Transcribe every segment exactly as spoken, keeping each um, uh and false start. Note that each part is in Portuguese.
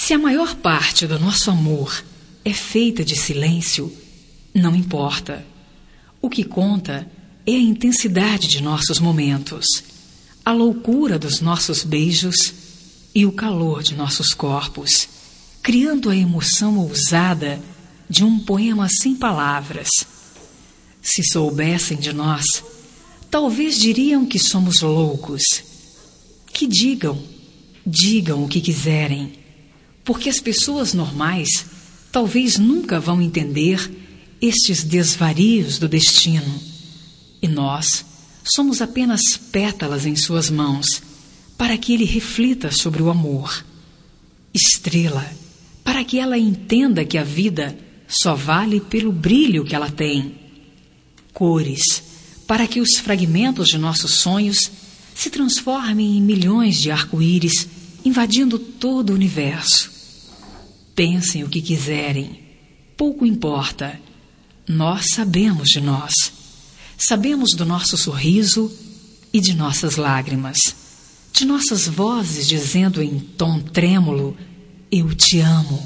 Se a maior parte do nosso amor é feita de silêncio, não importa. O que conta é a intensidade de nossos momentos, a loucura dos nossos beijos e o calor de nossos corpos, criando a emoção ousada de um poema sem palavras. Se soubessem de nós, talvez diriam que somos loucos. Que digam, digam o que quiserem, porque as pessoas normais talvez nunca vão entender estes desvarios do destino. E nós somos apenas pétalas em suas mãos, para que ele reflita sobre o amor. Estrela, para que ela entenda que a vida só vale pelo brilho que ela tem. Cores, para que os fragmentos de nossos sonhos se transformem em milhões de arco-íris, invadindo todo o universo. Pensem o que quiserem, pouco importa. Nós sabemos de nós. Sabemos do nosso sorriso e de nossas lágrimas, de nossas vozes dizendo em tom trêmulo: eu te amo.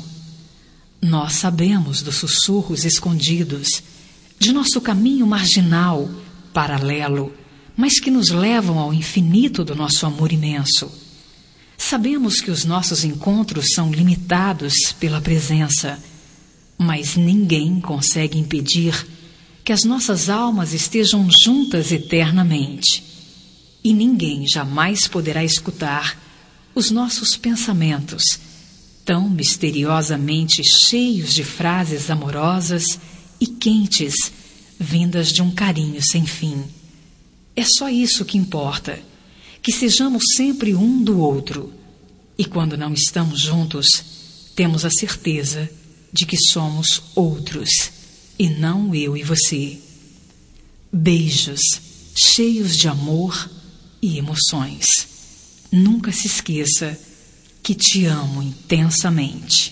Nós sabemos dos sussurros escondidos, de nosso caminho marginal, paralelo, mas que nos levam ao infinito do nosso amor imenso. Sabemos que os nossos encontros são limitados pela presença, mas ninguém consegue impedir que as nossas almas estejam juntas eternamente. E ninguém jamais poderá escutar os nossos pensamentos, tão misteriosamente cheios de frases amorosas e quentes, vindas de um carinho sem fim. É só isso que importa, que sejamos sempre um do outro. E quando não estamos juntos, temos a certeza de que somos outros, e não eu e você. Beijos cheios de amor e emoções. Nunca se esqueça que te amo intensamente.